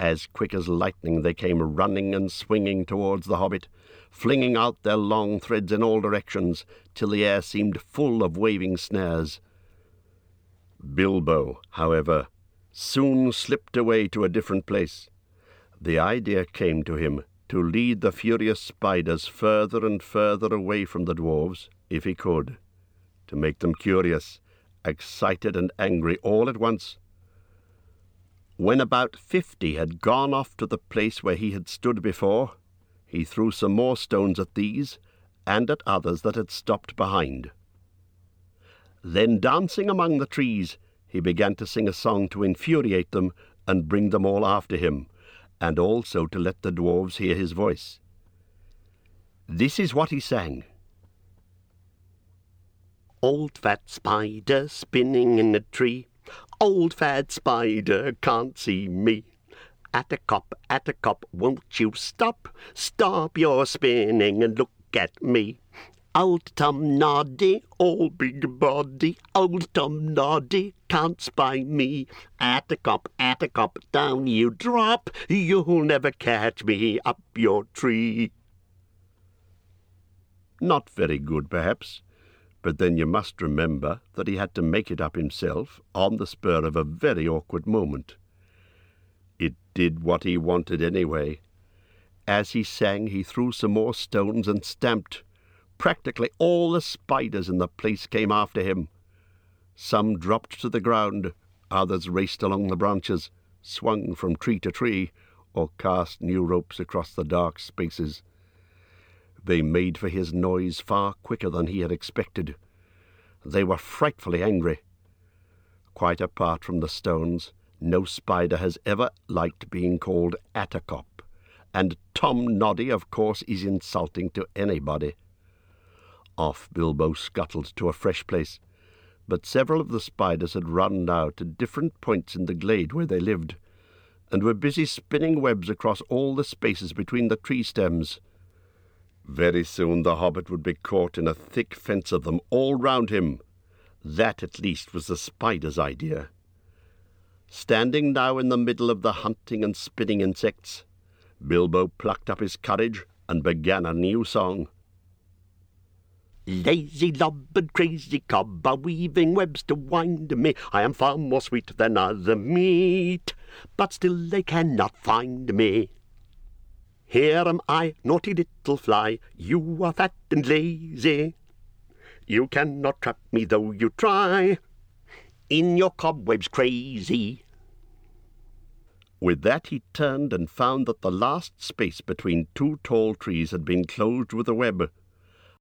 As quick as lightning they came running and swinging towards the hobbit, flinging out their long threads in all directions, till the air seemed full of waving snares. Bilbo, however, soon slipped away to a different place. The idea came to him to lead the furious spiders further and further away from the dwarves, if he could, to make them curious, excited and angry all at once. When about 50 had gone off to the place where he had stood before, he threw some more stones at these and at others that had stopped behind. Then, dancing among the trees, he began to sing a song to infuriate them and bring them all after him, and also to let the dwarves hear his voice. This is what he sang. Old fat spider spinning in a tree, old fat spider can't see me. At a cop, won't you stop? Stop your spinning and look at me. Old Tom Noddy, all big body, old Tom Noddy can't spy me. At a cop, down you drop, you'll never catch me up your tree. Not very good, perhaps, but then you must remember that he had to make it up himself on the spur of a very awkward moment. It did what he wanted anyway. As he sang, he threw some more stones and stamped. Practically all the spiders in the place came after him. Some dropped to the ground, others raced along the branches, swung from tree to tree, or cast new ropes across the dark spaces. They made for his noise far quicker than he had expected. They were frightfully angry. Quite apart from the stones, no spider has ever liked being called Attercop, and Tom Noddy, of course, is insulting to anybody. Off Bilbo scuttled to a fresh place, but several of the spiders had run now to different points in the glade where they lived, and were busy spinning webs across all the spaces between the tree stems. Very soon the hobbit would be caught in a thick fence of them all round him. That, at least, was the spider's idea. Standing now in the middle of the hunting and spinning insects, Bilbo plucked up his courage and began a new song. Lazy lob and crazy cob are weaving webs to wind me. I am far more sweet than other meat, but still they cannot find me. Here am I, naughty little fly, you are fat and lazy. You cannot trap me though you try, in your cobwebs crazy. With that he turned and found that the last space between two tall trees had been closed with a web.